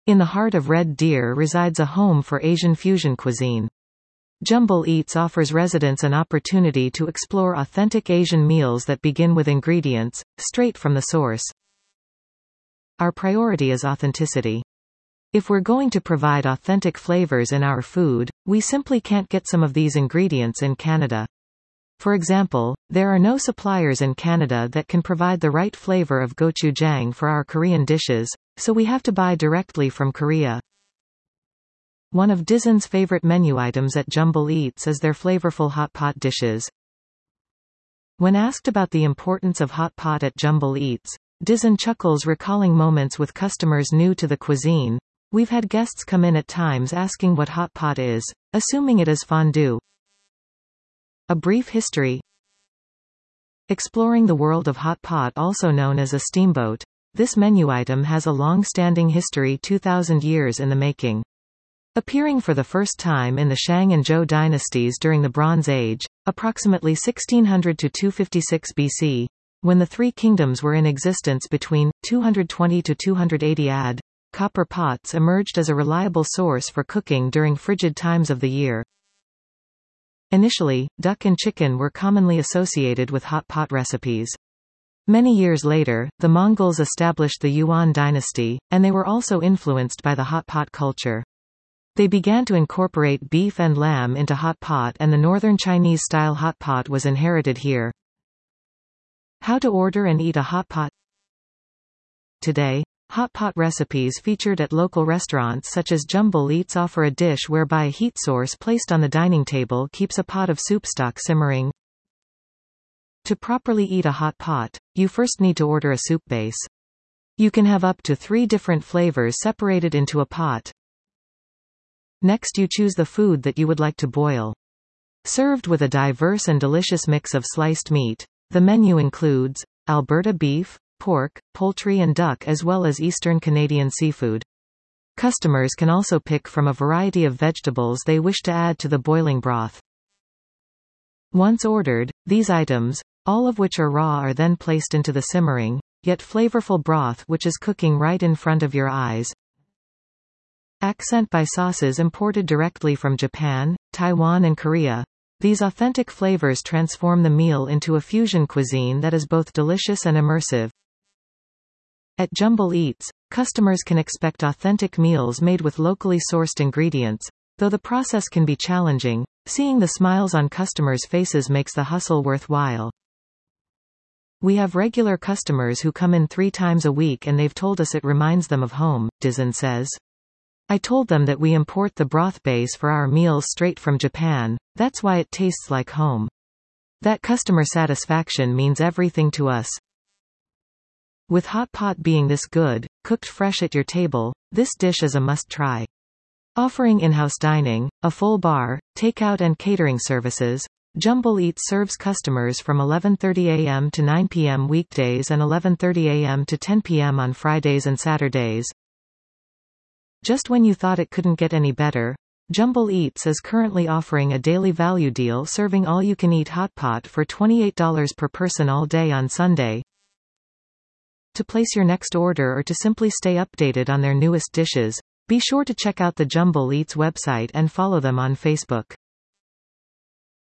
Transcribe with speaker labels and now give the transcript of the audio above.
Speaker 1: In the heart of Red Deer resides a home for Asian fusion cuisine. Jumble Eats offers residents an opportunity to explore authentic Asian meals that begin with ingredients, straight from the source. Our priority is authenticity. If we're going to provide authentic flavors in our food, we simply can't get some of these ingredients in Canada. For example, there are no suppliers in Canada that can provide the right flavor of gochujang for our Korean dishes, so we have to buy directly from Korea. One of Dizzen's favorite menu items at Jumble Eats is their flavorful hot pot dishes. When asked about the importance of hot pot at Jumble Eats, Dizzen chuckles, recalling moments with customers new to the cuisine. We've had guests come in at times asking what hot pot is, assuming it is fondue. A brief history. Exploring the world of hot pot, also known as a steamboat. This menu item has a long-standing history, 2,000 years in the making. Appearing for the first time in the Shang and Zhou dynasties during the Bronze Age, approximately 1600 to 256 BC, when the three kingdoms were in existence between 220 to 280 AD, copper pots emerged as a reliable source for cooking during frigid times of the year. Initially, duck and chicken were commonly associated with hot pot recipes. Many years later, the Mongols established the Yuan dynasty, and they were also influenced by the hot pot culture. They began to incorporate beef and lamb into hot pot, and the northern Chinese-style hot pot was inherited here. How to order and eat a hot pot? Today, hot pot recipes featured at local restaurants such as Jumble Eats offer a dish whereby a heat source placed on the dining table keeps a pot of soup stock simmering. To properly eat a hot pot, you first need to order a soup base. You can have up to 3 different flavors separated into a pot. Next, you choose the food that you would like to boil. Served with a diverse and delicious mix of sliced meat, the menu includes Alberta beef, pork, poultry and duck, as well as Eastern Canadian seafood. Customers can also pick from a variety of vegetables they wish to add to the boiling broth. Once ordered, these items, all of which are raw, are then placed into the simmering, yet flavorful broth which is cooking right in front of your eyes. Accent by sauces imported directly from Japan, Taiwan and Korea. These authentic flavors transform the meal into a fusion cuisine that is both delicious and immersive. At Jumble Eats, customers can expect authentic meals made with locally sourced ingredients, though the process can be challenging. Seeing the smiles on customers' faces makes the hustle worthwhile. We have regular customers who come in 3 times a week and they've told us it reminds them of home, Dizzen says. I told them that we import the broth base for our meals straight from Japan, that's why it tastes like home. That customer satisfaction means everything to us. With hot pot being this good, cooked fresh at your table, this dish is a must-try. Offering in-house dining, a full bar, takeout and catering services, Jumble Eats serves customers from 11:30 a.m. to 9 p.m. weekdays and 11:30 a.m. to 10 p.m. on Fridays and Saturdays. Just when you thought it couldn't get any better, Jumble Eats is currently offering a daily value deal serving all-you-can-eat hot pot for $28 per person all day on Sunday. To place your next order or to simply stay updated on their newest dishes, be sure to check out the Jumble Eats website and follow them on Facebook.